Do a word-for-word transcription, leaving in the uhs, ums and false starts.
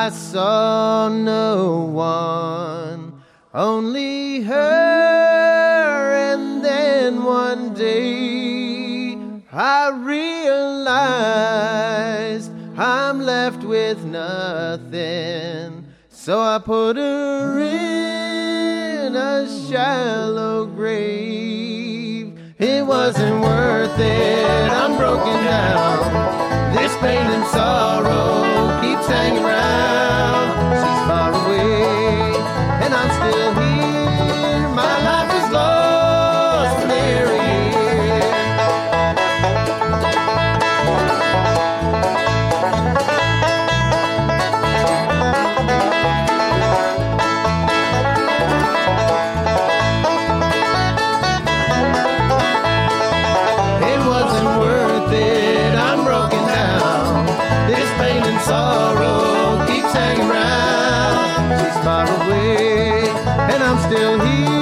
I saw no one, only her. And then one day I realized I'm left with nothing. So I put her in a shallow grave. It wasn't worth it, I'm broken down. This pain and sorrow keeps hanging around. She's far away, and I'm still here. My life was lost, Mary. It wasn't worth it, I'm broken down. This pain and sorrow keeps hanging around. She's far away, and I'm still here.